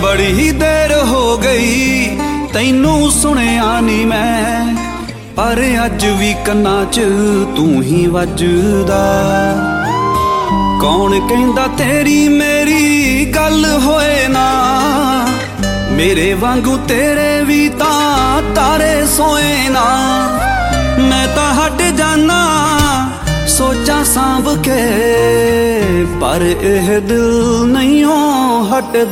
बड़ी देर हो गई तैनू सुनिया नी मैं, पर अज भी कन्ना च तू ही वजदा। कौन कहंदा तेरी मेरी गल होए ना, मेरे वांगू तेरे भी तां तारे सोए ना। मैं तां हट जाना सोचा सांभ के, पर एह दिल नहीं हो हटदा।